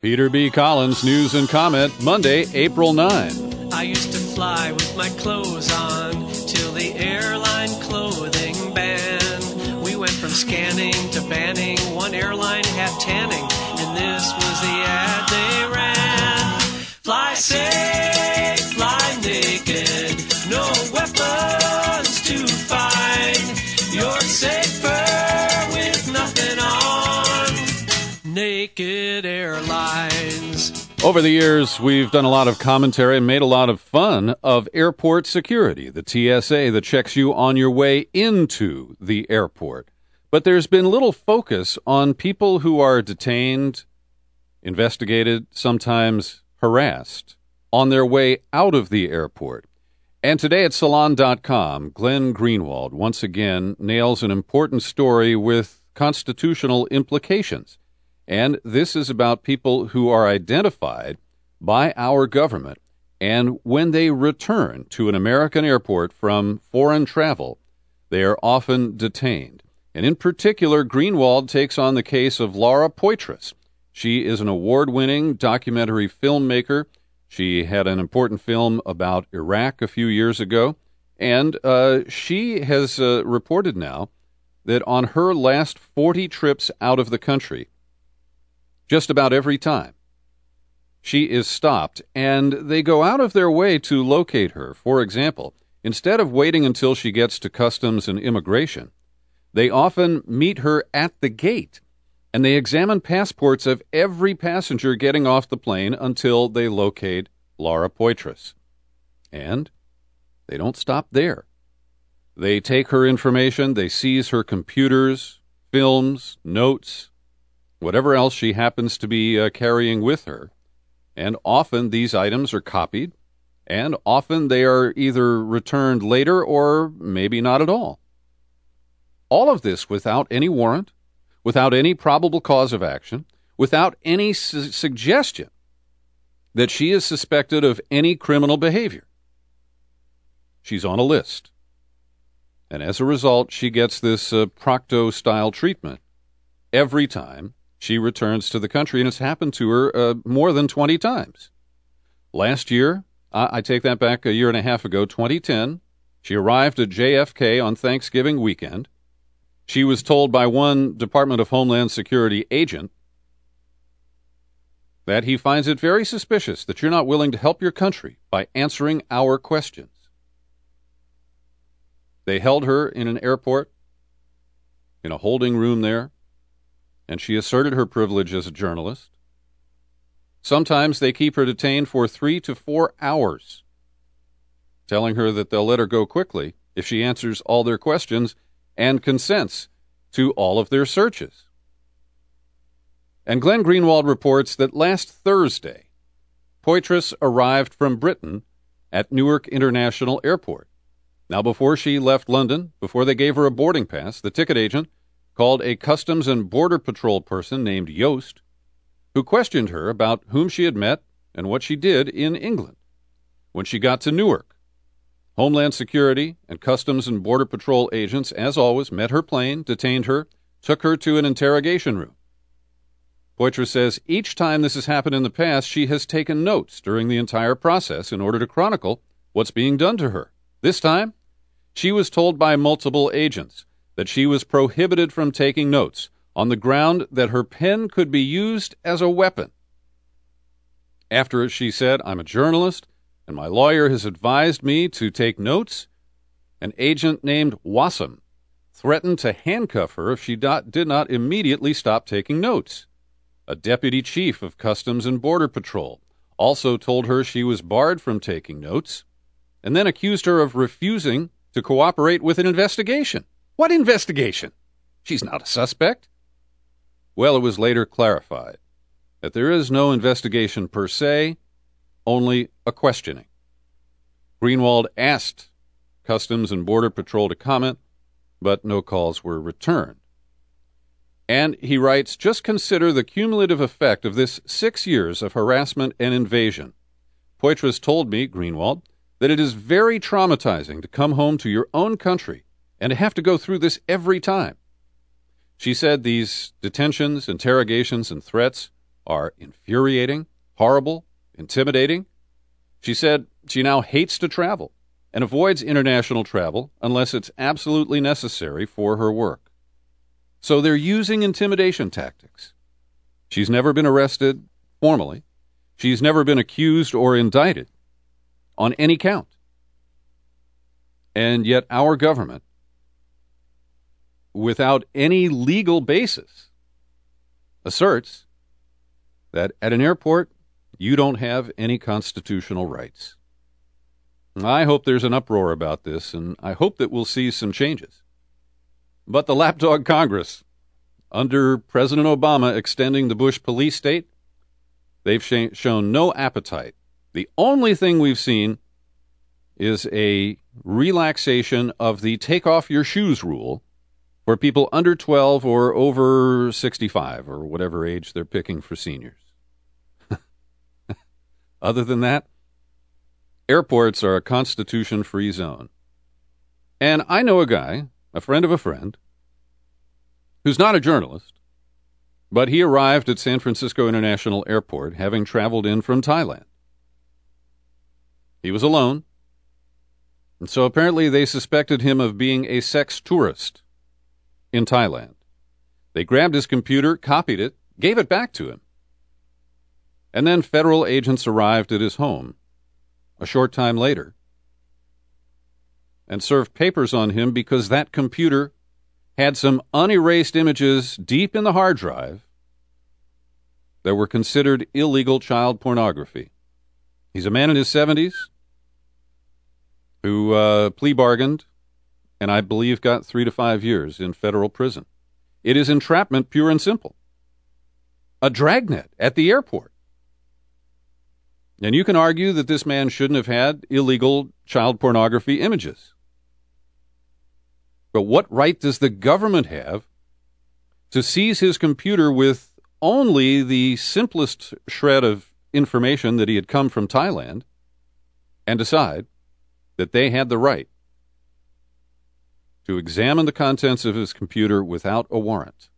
Peter B. Collins, News and Comment, Monday, April 9. I used to fly with my clothes on till the airline clothing ban. We went from scanning to banning. One airline had tanning, and this was the ad they ran. Fly safe, fly naked, no weapons to find. You're safer with nothing on. Naked Airlines. Over the years, we've done a lot of commentary and made a lot of fun of airport security, the TSA that checks you on your way into the airport. But there's been little focus on people who are detained, investigated, sometimes harassed, on their way out of the airport. And today at Salon.com, Glenn Greenwald once again nails an important story with constitutional implications. And this is about people who are identified by our government, and when they return to an American airport from foreign travel, they are often detained. And in particular, Greenwald takes on the case of Laura Poitras. She is an award-winning documentary filmmaker. She had an important film about Iraq a few years ago, and she has reported now that on her last 40 trips out of the country, just about every time, she is stopped, and they go out of their way to locate her. For example, instead of waiting until she gets to Customs and Immigration, they often meet her at the gate, and they examine passports of every passenger getting off the plane until they locate Laura Poitras. And they don't stop there. They take her information, they seize her computers, films, notes, whatever else she happens to be carrying with her. And often these items are copied, and often they are either returned later or maybe not at all. All of this without any warrant, without any probable cause of action, without any suggestion that she is suspected of any criminal behavior. She's on a list. And as a result, she gets this Procto-style treatment every time she returns to the country, and it's happened to her more than 20 times. Last year, I take that back a year and a half ago, 2010, she arrived at JFK on Thanksgiving weekend. She was told by one Department of Homeland Security agent that he finds it very suspicious that you're not willing to help your country by answering our questions. They held her in an airport, in a holding room there, and she asserted her privilege as a journalist. Sometimes they keep her detained for 3 to 4 hours, telling her that they'll let her go quickly if she answers all their questions and consents to all of their searches. And Glenn Greenwald reports that last Thursday, Poitras arrived from Britain at Newark International Airport. Now, before she left London, before they gave her a boarding pass, the ticket agent called a Customs and Border Patrol person named Yost, who questioned her about whom she had met and what she did in England. When she got to Newark, Homeland Security and Customs and Border Patrol agents, as always, met her plane, detained her, took her to an interrogation room. Poitras says each time this has happened in the past, she has taken notes during the entire process in order to chronicle what's being done to her. This time, she was told by multiple agents that she was prohibited from taking notes on the ground that her pen could be used as a weapon. After she said, "I'm a journalist, and my lawyer has advised me to take notes," an agent named Wassam threatened to handcuff her if she did not immediately stop taking notes. A deputy chief of Customs and Border Patrol also told her she was barred from taking notes, and then accused her of refusing to cooperate with an investigation. What investigation? She's not a suspect. Well, it was later clarified that there is no investigation per se, only a questioning. Greenwald asked Customs and Border Patrol to comment, but no calls were returned. And he writes, "Just consider the cumulative effect of this 6 years of harassment and invasion. Poitras told me, Greenwald, that it is very traumatizing to come home to your own country and to have to go through this every time. She said these detentions, interrogations, and threats are infuriating, horrible, intimidating. She said she now hates to travel and avoids international travel unless it's absolutely necessary for her work. So they're using intimidation tactics. She's never been arrested formally. She's never been accused or indicted on any count. And yet our government, without any legal basis, asserts that at an airport you don't have any constitutional rights. I hope there's an uproar about this, and I hope that we'll see some changes. But the lapdog Congress, under President Obama extending the Bush police state, they've shown no appetite. The only thing we've seen is a relaxation of the take off your shoes rule for people under 12 or over 65 or whatever age they're picking for seniors. Other than that, airports are a constitution-free zone. And I know a guy, a friend of a friend, who's not a journalist, but he arrived at San Francisco International Airport having traveled in from Thailand. He was alone, and so apparently they suspected him of being a sex tourist in Thailand. They grabbed his computer, copied it, gave it back to him. And then federal agents arrived at his home a short time later and served papers on him because that computer had some unerased images deep in the hard drive that were considered illegal child pornography. He's a man in his 70s who plea bargained and I believe got 3 to 5 years in federal prison. It is entrapment, pure and simple. A dragnet at the airport. And you can argue that this man shouldn't have had illegal child pornography images. But what right does the government have to seize his computer with only the simplest shred of information that he had come from Thailand and decide that they had the right to examine the contents of his computer without a warrant?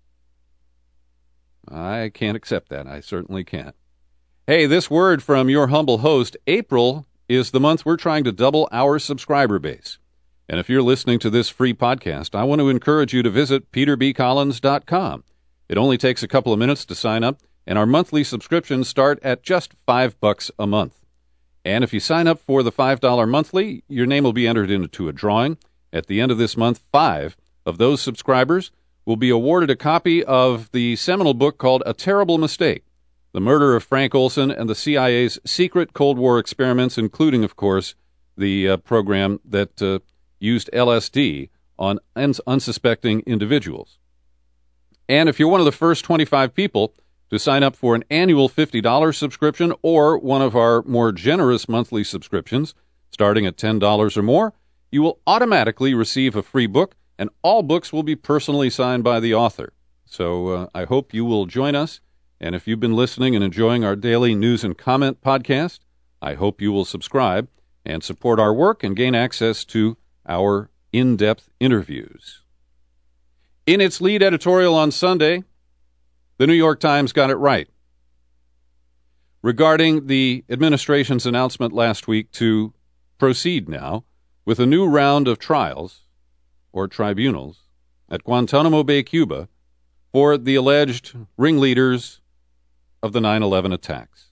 I can't accept that. I certainly can't. Hey, this word from your humble host. April is the month we're trying to double our subscriber base. And if you're listening to this free podcast, I want to encourage you to visit peterbcollins.com. It only takes a couple of minutes to sign up, and our monthly subscriptions start at just $5 a month. And if you sign up for the $5 monthly, your name will be entered into a drawing. At the end of this month, 5 of those subscribers will be awarded a copy of the seminal book called A Terrible Mistake: The Murder of Frank Olson and the CIA's Secret Cold War Experiments, including, of course, the program that used LSD on unsuspecting individuals. And if you're one of the first 25 people to sign up for an annual $50 subscription or one of our more generous monthly subscriptions, starting at $10 or more, you will automatically receive a free book, and all books will be personally signed by the author. So I hope you will join us. And if you've been listening and enjoying our daily news and comment podcast, I hope you will subscribe and support our work and gain access to our in-depth interviews. In its lead editorial on Sunday, the New York Times got it right regarding the administration's announcement last week to proceed now with a new round of trials, or tribunals, at Guantanamo Bay, Cuba, for the alleged ringleaders of the 9/11 attacks.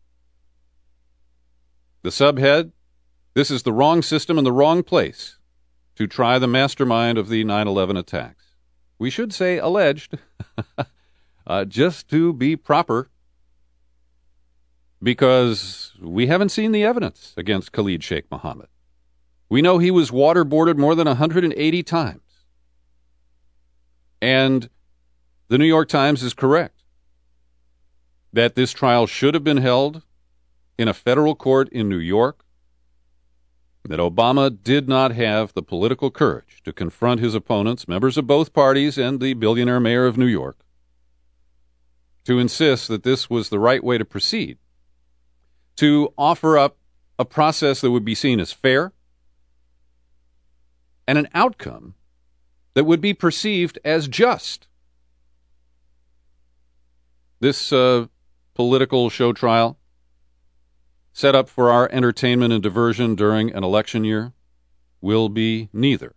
The subhead: this is the wrong system and the wrong place to try the mastermind of the 9/11 attacks. We should say alleged, just to be proper, because we haven't seen the evidence against Khalid Sheikh Mohammed. We know he was waterboarded more than 180 times. And the New York Times is correct that this trial should have been held in a federal court in New York, that Obama did not have the political courage to confront his opponents, members of both parties and the billionaire mayor of New York, to insist that this was the right way to proceed, to offer up a process that would be seen as fair and an outcome that would be perceived as just. This political show trial set up for our entertainment and diversion during an election year will be neither.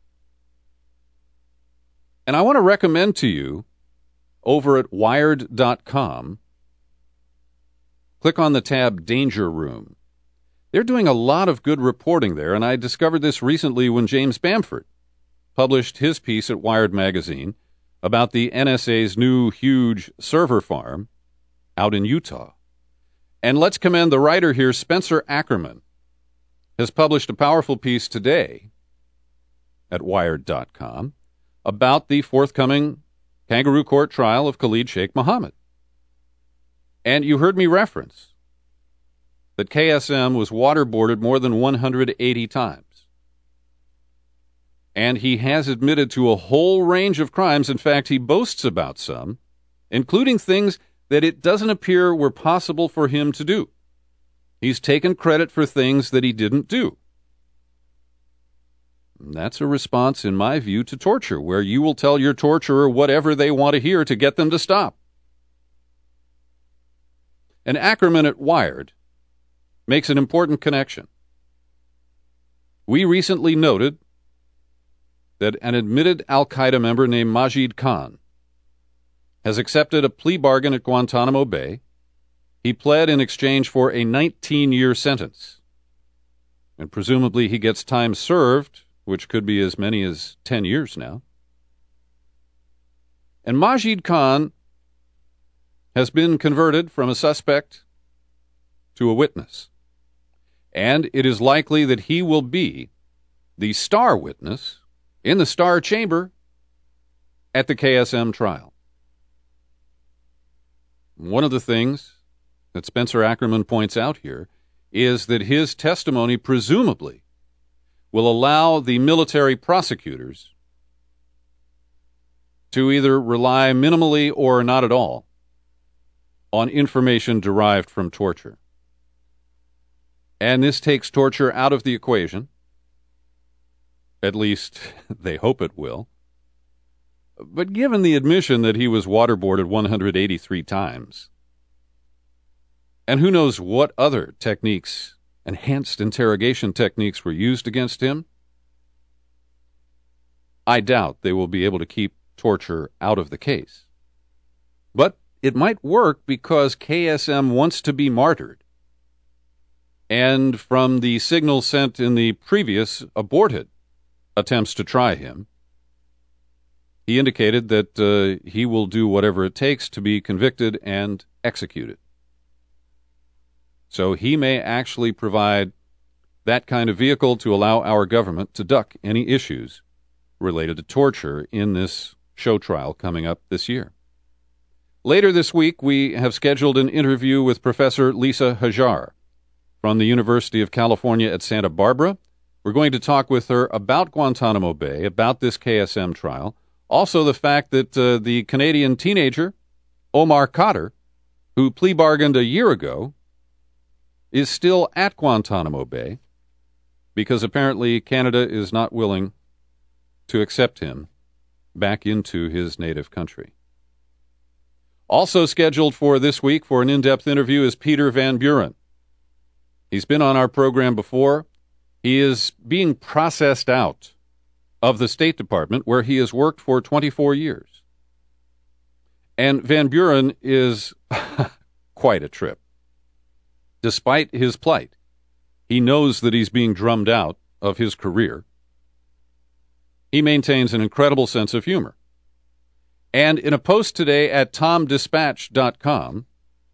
And I want to recommend to you, over at Wired.com, click on the tab Danger Room. They're doing a lot of good reporting there, and I discovered this recently when James Bamford published his piece at Wired Magazine about the NSA's new huge server farm out in Utah. And let's commend the writer here, Spencer Ackerman, has published a powerful piece today at Wired.com about the forthcoming kangaroo court trial of Khalid Sheikh Mohammed. And you heard me reference that KSM was waterboarded more than 180 times. And he has admitted to a whole range of crimes. In fact, he boasts about some, including things that it doesn't appear were possible for him to do. He's taken credit for things that he didn't do. And that's a response, in my view, to torture, where you will tell your torturer whatever they want to hear to get them to stop. And Ackerman at Wired makes an important connection. We recently noted that an admitted al-Qaeda member named Majid Khan has accepted a plea bargain at Guantanamo Bay. He pled in exchange for a 19-year sentence. And presumably he gets time served, which could be as many as 10 years now. And Majid Khan has been converted from a suspect to a witness. And it is likely that he will be the star witness in the star chamber at the KSM trial. One of the things that Spencer Ackerman points out here is that his testimony presumably will allow the military prosecutors to either rely minimally or not at all on information derived from torture. And this takes torture out of the equation. At least they hope it will. But given the admission that he was waterboarded 183 times, and who knows what other techniques, enhanced interrogation techniques, were used against him, I doubt they will be able to keep torture out of the case. But it might work because KSM wants to be martyred. And from the signals sent in the previous aborted attempts to try him, he indicated that he will do whatever it takes to be convicted and executed. So he may actually provide that kind of vehicle to allow our government to duck any issues related to torture in this show trial coming up this year. Later this week, we have scheduled an interview with Professor Lisa Hajar from the University of California at Santa Barbara. We're going to talk with her about Guantanamo Bay, about this KSM trial, also the fact that the Canadian teenager, Omar Khadr, who plea bargained a year ago, is still at Guantanamo Bay because apparently Canada is not willing to accept him back into his native country. Also scheduled for this week for an in-depth interview is Peter Van Buren. He's been on our program before. He is being processed out of the State Department, where he has worked for 24 years. And Van Buren is quite a trip. Despite his plight, he knows that he's being drummed out of his career. He maintains an incredible sense of humor. And in a post today at TomDispatch.com,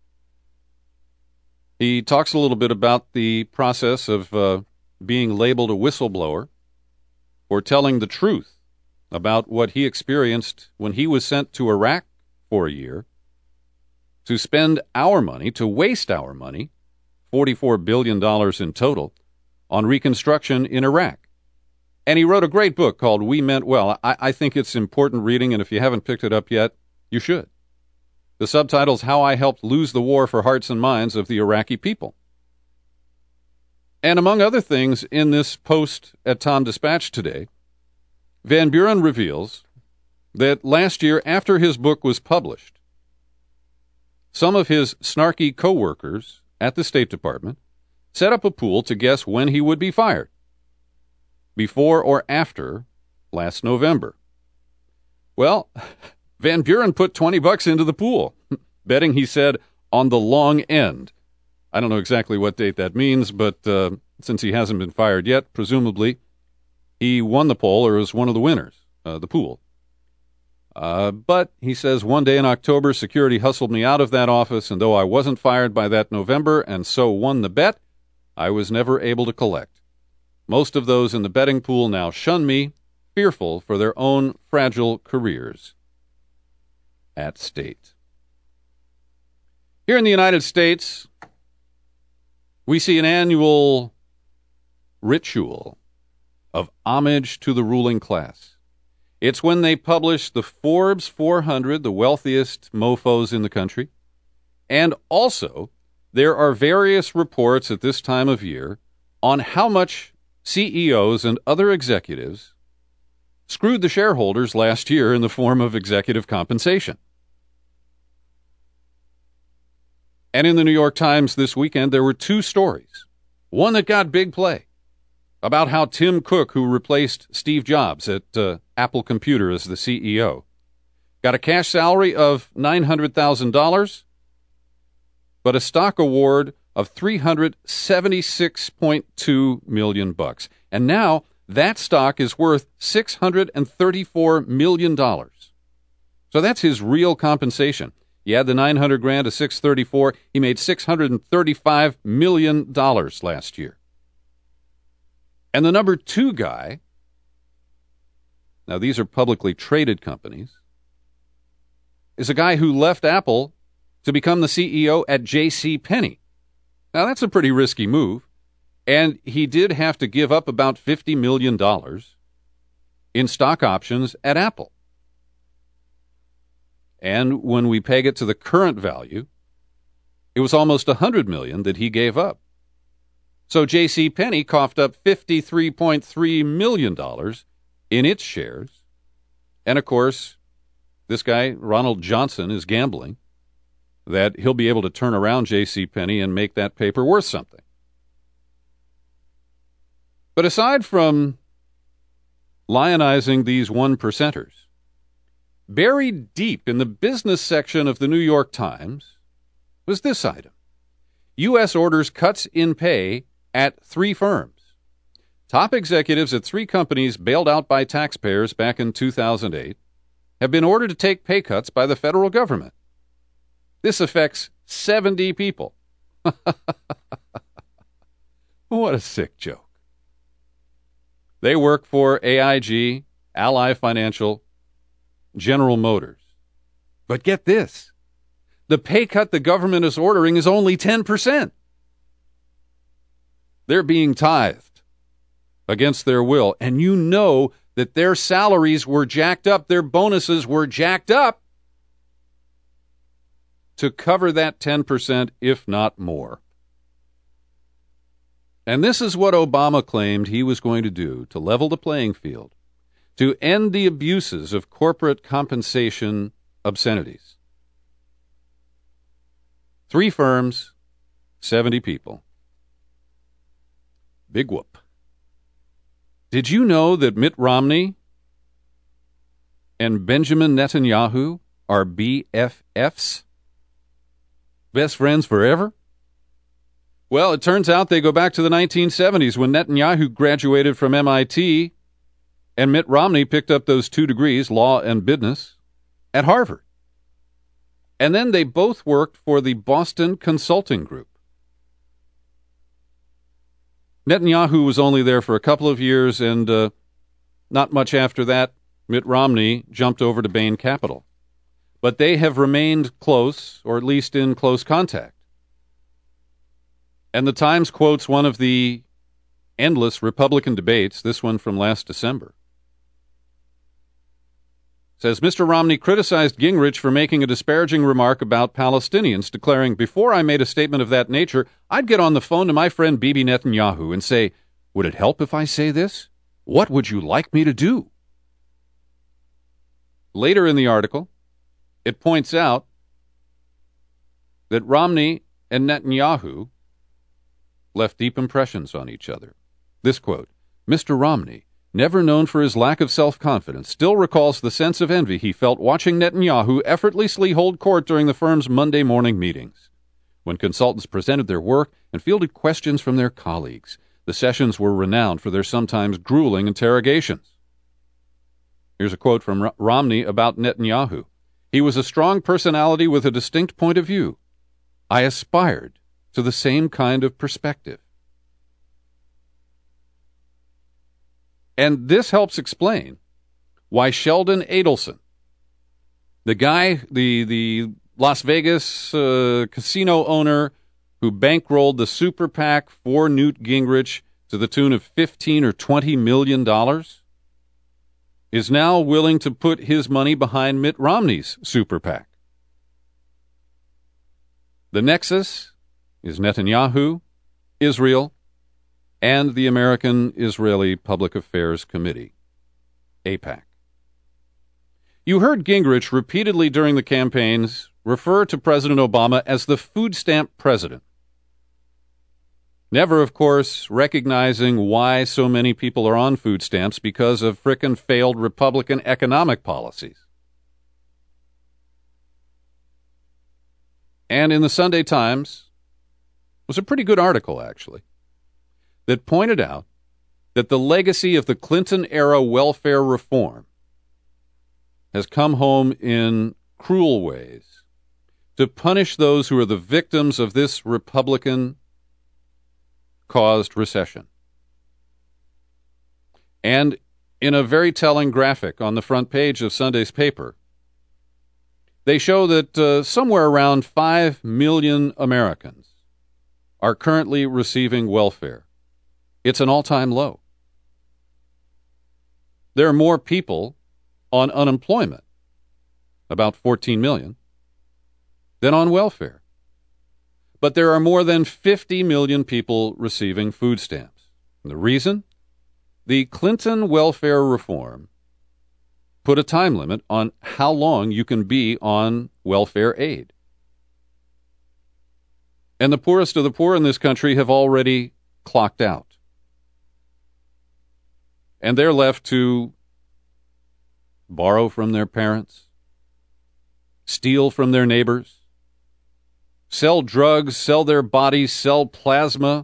he talks a little bit about the process of being labeled a whistleblower for telling the truth about what he experienced when he was sent to Iraq for a year to spend our money, to waste our money, $44 billion in total, on reconstruction in Iraq. And he wrote a great book called We Meant Well. I think it's important reading, and if you haven't picked it up yet, you should. The subtitle's How I Helped Lose the War for Hearts and Minds of the Iraqi People. And among other things, in this post at Tom Dispatch today, Van Buren reveals that last year, after his book was published, some of his snarky co-workers at the State Department set up a pool to guess when he would be fired, before or after last November. Well, Van Buren put $20 into the pool, betting, he said, on the long end. I don't know exactly what date that means, but since he hasn't been fired yet, presumably he won the poll or was one of the winners, the pool. But, he says, one day in October, security hustled me out of that office, and though I wasn't fired by that November and so won the bet, I was never able to collect. Most of those in the betting pool now shun me, fearful for their own fragile careers at State. Here in the United States, we see an annual ritual of homage to the ruling class. It's when they publish the Forbes 400, the wealthiest mofos in the country. And also, there are various reports at this time of year on how much CEOs and other executives screwed the shareholders last year in the form of executive compensation. And in the New York Times this weekend, there were two stories. One that got big play, about how Tim Cook, who replaced Steve Jobs at Apple Computer as the CEO, got a cash salary of $900,000, but a stock award of $376.2 million. And now that stock is worth $634 million. So that's his real compensation. You add the $900,000 to $634, he made $635 million last year. And the number two guy, now these are publicly traded companies, is a guy who left Apple to become the CEO at JCPenney. Now that's a pretty risky move, and he did have to give up about $50 million in stock options at Apple. And when we peg it to the current value, it was almost $100 million that he gave up. So JCPenney coughed up $53.3 million in its shares. And of course, this guy, Ronald Johnson, is gambling that he'll be able to turn around JCPenney and make that paper worth something. But aside from lionizing these one percenters, buried deep in the business section of the New York Times was this item. U.S. orders cuts in pay at 3 firms. Top executives at 3 companies bailed out by taxpayers back in 2008 have been ordered to take pay cuts by the federal government. This affects 70 people. What a sick joke. They work for AIG, Ally Financial, General Motors. But get this. The pay cut the government is ordering is only 10%. They're being tithed against their will. And you know that their salaries were jacked up, their bonuses were jacked up to cover that 10%, if not more. And this is what Obama claimed he was going to do to level the playing field, to end the abuses of corporate compensation obscenities. 3 firms, 70 people. Big whoop. Did you know that Mitt Romney and Benjamin Netanyahu are BFFs? Best friends forever? Well, it turns out they go back to the 1970s when Netanyahu graduated from MIT and Mitt Romney picked up those 2 degrees, law and business, at Harvard. And then they both worked for the Boston Consulting Group. Netanyahu was only there for a couple of years, and not much after that, Mitt Romney jumped over to Bain Capital. But they have remained close, or at least in close contact. And the Times quotes one of the endless Republican debates, this one from last December. It says, Mr. Romney criticized Gingrich for making a disparaging remark about Palestinians, declaring, before I made a statement of that nature, I'd get on the phone to my friend Bibi Netanyahu and say, would it help if I say this? What would you like me to do? Later in the article, it points out that Romney and Netanyahu left deep impressions on each other. This quote, Mr. Romney, never known for his lack of self-confidence, still recalls the sense of envy he felt watching Netanyahu effortlessly hold court during the firm's Monday morning meetings. When consultants presented their work and fielded questions from their colleagues, the sessions were renowned for their sometimes grueling interrogations. Here's a quote from Romney about Netanyahu. He was a strong personality with a distinct point of view. I aspired to the same kind of perspective. And this helps explain why Sheldon Adelson, the guy, the Las Vegas casino owner who bankrolled the super PAC for Newt Gingrich to the tune of $15 or $20 million, is now willing to put his money behind Mitt Romney's super PAC. The nexus is Netanyahu, Israel, and the American-Israeli Public Affairs Committee, AIPAC. You heard Gingrich repeatedly during the campaigns refer to President Obama as the food stamp president. Never, of course, recognizing why so many people are on food stamps because of frickin' failed Republican economic policies. And in the Sunday Times was a pretty good article, actually, that pointed out that the legacy of the Clinton-era welfare reform has come home in cruel ways to punish those who are the victims of this Republican-caused recession. And in a very telling graphic on the front page of Sunday's paper, they show that somewhere around 5 million Americans are currently receiving welfare. It's an all-time low. There are more people on unemployment, about 14 million, than on welfare. But there are more than 50 million people receiving food stamps. And the reason? The Clinton welfare reform put a time limit on how long you can be on welfare aid. And the poorest of the poor in this country have already clocked out. And they're left to borrow from their parents, steal from their neighbors, sell drugs, sell their bodies, sell plasma.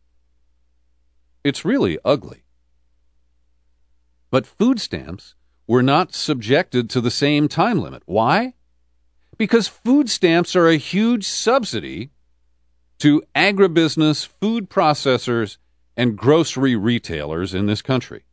It's really ugly. But food stamps were not subjected to the same time limit. Why? Because food stamps are a huge subsidy to agribusiness, food processors, and grocery retailers in this country.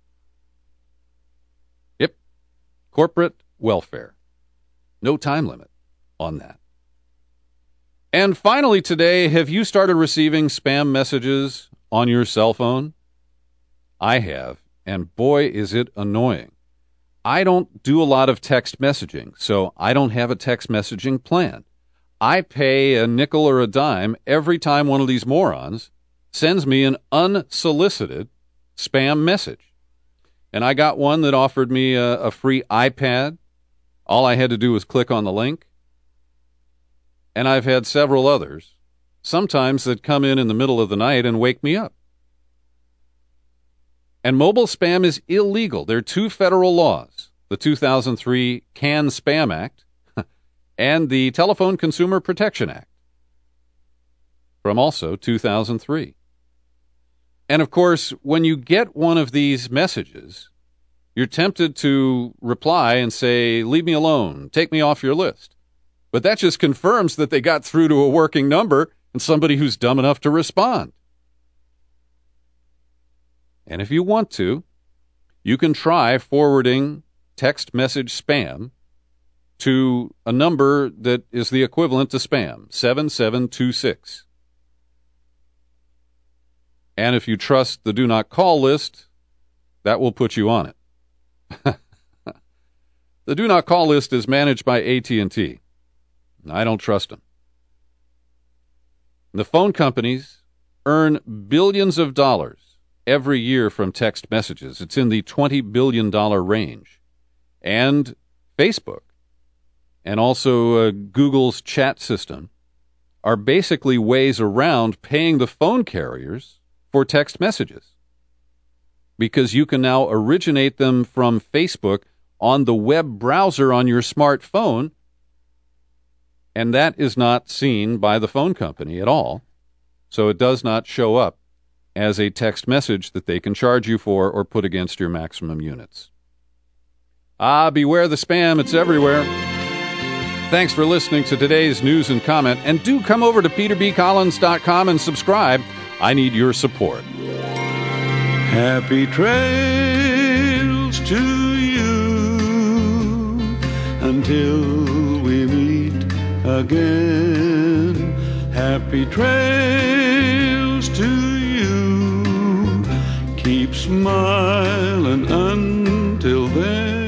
Yep, corporate welfare. No time limit on that. And finally today, have you started receiving spam messages on your cell phone? I have, and boy, is it annoying. I don't do a lot of text messaging, so I don't have a text messaging plan. I pay a nickel or a dime every time one of these morons sends me an unsolicited spam message. And I got one that offered me a free iPad. All I had to do was click on the link. And I've had several others, sometimes that come in the middle of the night and wake me up. And mobile spam is illegal. There are two federal laws, the 2003 CAN Spam Act and the Telephone Consumer Protection Act from also 2003. And of course, when you get one of these messages, you're tempted to reply and say, leave me alone, take me off your list. But that just confirms that they got through to a working number and somebody who's dumb enough to respond. And if you want to, you can try forwarding text message spam to a number that is the equivalent to spam, 7726. And if you trust the do not call list, that will put you on it. The do not call list is managed by AT&T. I don't trust them. The phone companies earn billions of dollars every year from text messages. It's in the $20 billion range. And Facebook, and also Google's chat system, are basically ways around paying the phone carriers for text messages, because you can now originate them from Facebook on the web browser on your smartphone, and that is not seen by the phone company at all. So it does not show up as a text message that they can charge you for or put against your maximum units. Beware the spam. It's everywhere. Thanks for listening to today's news and comment, and do come over to peterbcollins.com and subscribe. I need your support. Happy trails to you until we meet again. Happy trails to you. Keep smiling until then.